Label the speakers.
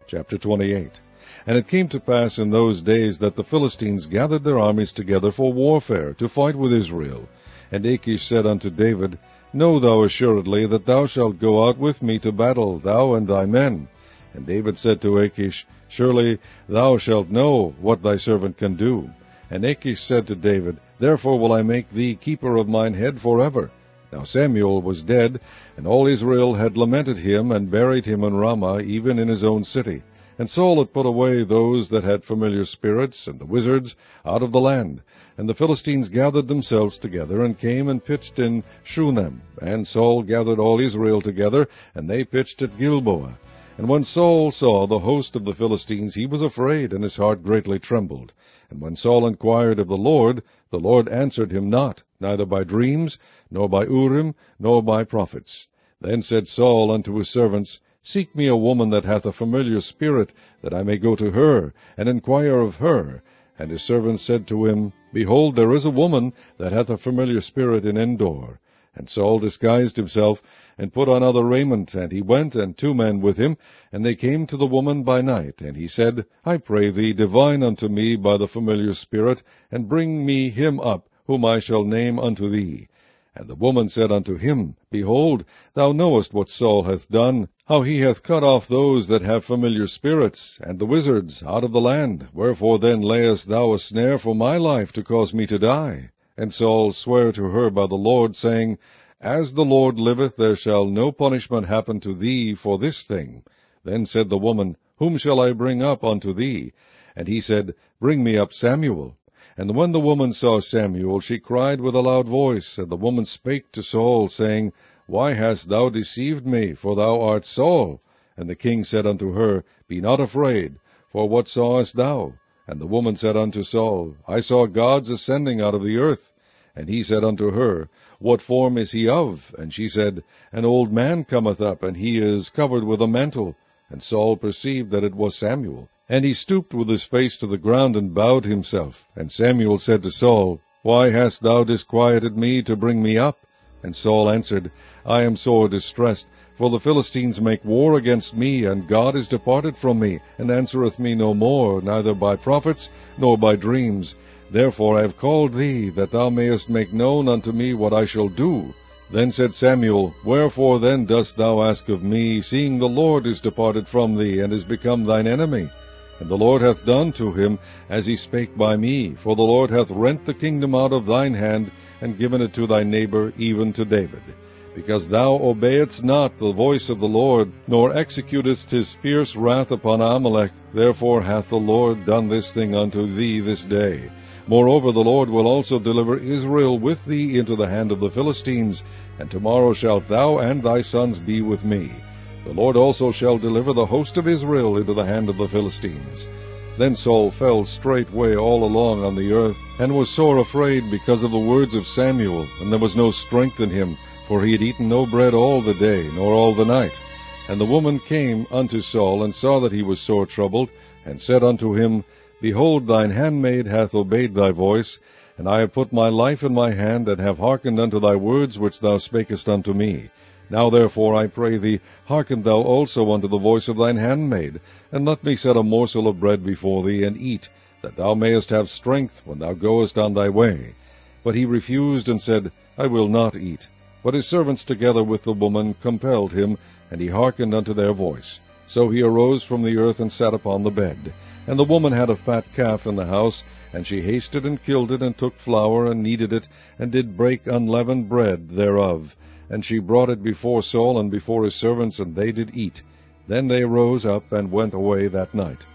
Speaker 1: Chapter 28. And it came to pass in those days that the Philistines gathered their armies together for warfare, to fight with Israel. And Achish said unto David, Know thou assuredly that thou shalt go out with me to battle, thou and thy men. And David said to Achish, Surely thou shalt know what thy servant can do. And Achish said to David, Therefore will I make thee keeper of mine head forever. Now Samuel was dead, and all Israel had lamented him, and buried him in Ramah, even in his own city. And Saul had put away those that had familiar spirits, and the wizards, out of the land. And the Philistines gathered themselves together, and came and pitched in Shunem. And Saul gathered all Israel together, and they pitched at Gilboa. And when Saul saw the host of the Philistines, he was afraid, and his heart greatly trembled. And when Saul inquired of the Lord answered him not, neither by dreams, nor by Urim, nor by prophets. Then said Saul unto his servants, Seek me a woman that hath a familiar spirit, that I may go to her, and inquire of her. And his servants said to him, Behold, there is a woman that hath a familiar spirit in Endor. And Saul disguised himself, and put on other raiment, and he went, and 2 men with him, and they came to the woman by night. And he said, I pray thee, divine unto me by the familiar spirit, and bring me him up, whom I shall name unto thee. And the woman said unto him, Behold, thou knowest what Saul hath done, how he hath cut off those that have familiar spirits, and the wizards, out of the land. Wherefore then layest thou a snare for my life, to cause me to die? And Saul sware to her by the Lord, saying, As the Lord liveth, there shall no punishment happen to thee for this thing. Then said the woman, Whom shall I bring up unto thee? And he said, Bring me up Samuel. And when the woman saw Samuel, she cried with a loud voice. And the woman spake to Saul, saying, Why hast thou deceived me? For thou art Saul. And the king said unto her, Be not afraid, for what sawest thou? And the woman said unto Saul, I saw gods ascending out of the earth. And he said unto her, What form is he of? And she said, An old man cometh up, and he is covered with a mantle. And Saul perceived that it was Samuel. And he stooped with his face to the ground, and bowed himself. And Samuel said to Saul, Why hast thou disquieted me to bring me up? And Saul answered, I am sore distressed, for the Philistines make war against me, and God is departed from me, and answereth me no more, neither by prophets, nor by dreams. Therefore I have called thee, that thou mayest make known unto me what I shall do. Then said Samuel, Wherefore then dost thou ask of me, seeing the Lord is departed from thee, and is become thine enemy? And the Lord hath done to him as he spake by me, for the Lord hath rent the kingdom out of thine hand, and given it to thy neighbor, even to David. Because thou obeyedst not the voice of the Lord, nor executedst his fierce wrath upon Amalek, therefore hath the Lord done this thing unto thee this day. Moreover, the Lord will also deliver Israel with thee into the hand of the Philistines, and tomorrow shalt thou and thy sons be with me. The Lord also shall deliver the host of Israel into the hand of the Philistines. Then Saul fell straightway all along on the earth, and was sore afraid because of the words of Samuel, and there was no strength in him, for he had eaten no bread all the day, nor all the night. And the woman came unto Saul, and saw that he was sore troubled, and said unto him, Behold, thine handmaid hath obeyed thy voice, and I have put my life in my hand, and have hearkened unto thy words which thou spakest unto me. Now therefore, I pray thee, hearken thou also unto the voice of thine handmaid, and let me set a morsel of bread before thee, and eat, that thou mayest have strength when thou goest on thy way. But he refused, and said, I will not eat. But his servants together with the woman compelled him, and he hearkened unto their voice. So he arose from the earth, and sat upon the bed. And the woman had a fat calf in the house, and she hasted and killed it, and took flour, and kneaded it, and did break unleavened bread thereof. And she brought it before Saul and before his servants, and they did eat. Then they rose up, and went away that night.